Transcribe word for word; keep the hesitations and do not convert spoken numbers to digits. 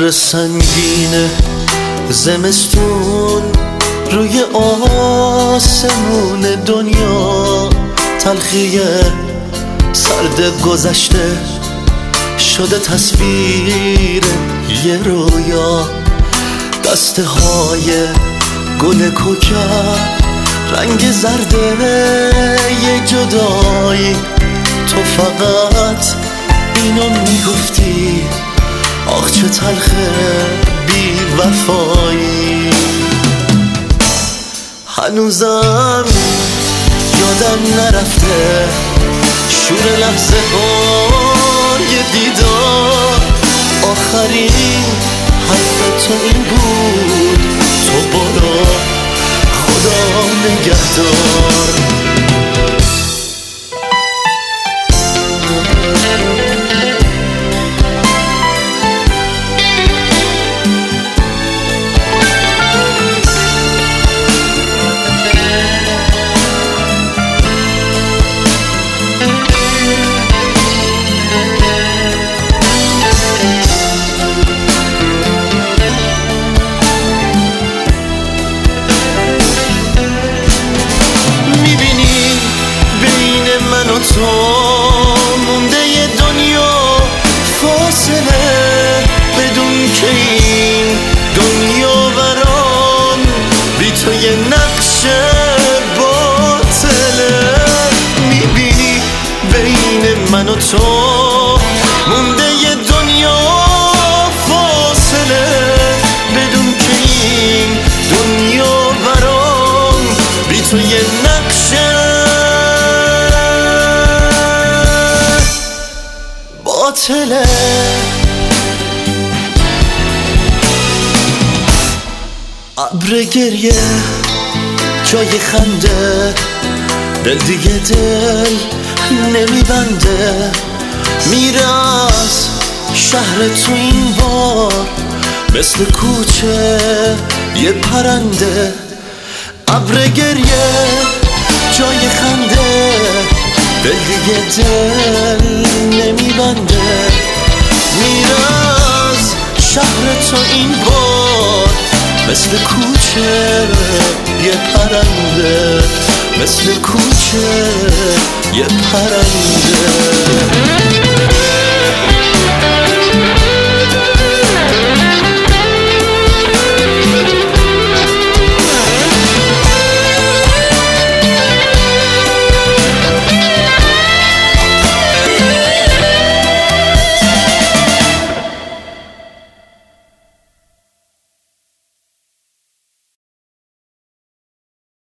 ابر سنگین زمستون روی آسمون دنیا، تلخی سرد گذشته شده تصویر یه رویا. دسته های گل کوکر رنگ زرده یه جدایی، تو فقط اینو میگفتی آخ چه تلخه بی وفایی. هنوزم یادم نرفته شور لحظه های دیدار، آخرین حرف تو این بود تو برو خدا نگهدار. تو مونده ی دنیا فاصله، بدون که این دنیا برام بی تو یه نقش باطله. میبینی بین من و تو مونده ی دنیا فاصله، بدون که این دنیا برام بی تو یه نقش باطله. ابر گریه جای خنده، دل دیگه دل نمیبنده، میره از شهر تو این بار مثل کوچه یه پرنده. ابر گریه جای خنده، دل دیگه دل نمیبنده، میره از شهر تو این بار مثل کوچه یه پرنده، مثل کوچه یه پرنده.